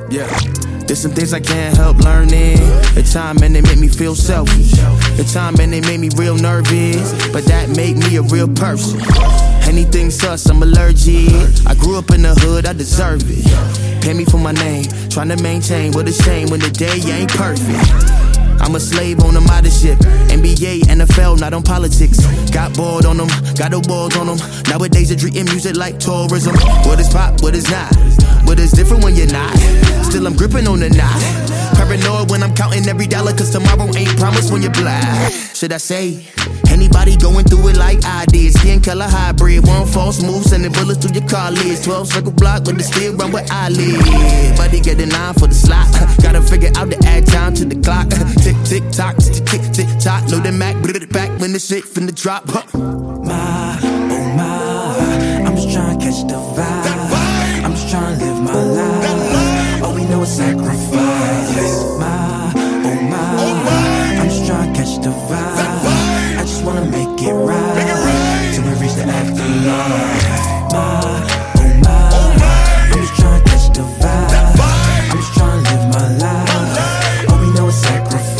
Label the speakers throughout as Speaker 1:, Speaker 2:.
Speaker 1: Yeah. There's some things I can't help learning. The time and they make me feel selfish. The time and they make me real nervous. But that make me a real person. Anything sus, I'm allergic. I grew up in the hood, I deserve it. Pay me for my name, trying to maintain. What a shame when the day ain't perfect. I'm a slave on a mothership. NBA, NFL, not on politics. Got bored on them, got the balls on them. Nowadays they're treating music like tourism. What is pop, what is not? What is different when you're not? Still I'm gripping on the knot. Paranoid when I'm counting every dollar, cause tomorrow ain't promised when you're black. Should I say, anybody going through it like I did? Skin color hybrid, one false move, sending bullets through your car lids. 12 circle block with the steel run where I live. Buddy get a 9 for the slot. Gotta figure out the add time to the clock. Tick, tick, tock, tick, tick, tick, tock. Load the Mac, put it back when the shit finna drop.
Speaker 2: My, oh my, I'm just tryna catch the vibe. I'm just tryna live my life. All we know is sacrifice. My, oh my, I'm just tryna catch the vibe. I just wanna make it right till we reach the afterlife. My, oh my, I'm just tryna catch the vibe. I'm just tryna live my life. All we know is sacrifice.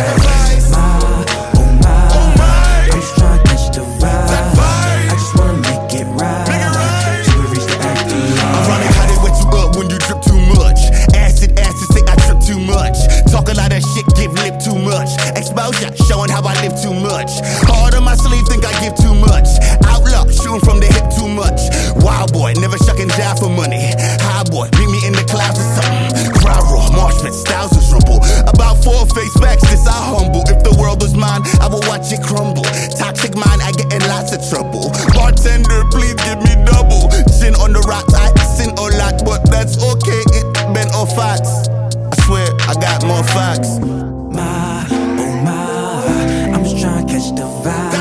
Speaker 2: My, oh my, I'm just tryna catch the vibe. I just wanna make it right till we reach the afterlife.
Speaker 3: Ironic how they wet you up when you drip too much. Acid say I trip too much. Talk a lot of shit, give lip too much. Exposure, showing how I live too much. Hard on my sleeve, think I give too much. Outlaw, shooting from the hip too much. Wild boy, never shucking down for money. High boy, meet me in the clouds or something. Crowd roar, marshmallow, styles is rumble. About 4 face backs, this I humble. If the world was mine, I would watch it crumble. Toxic mind, I get in lots of trouble. Bartender, please give me double. Sin on the rocks, I sin a lot, but that's okay, it been all facts. I swear, I got more facts.
Speaker 2: My, oh my, I'm just tryna catch the vibe.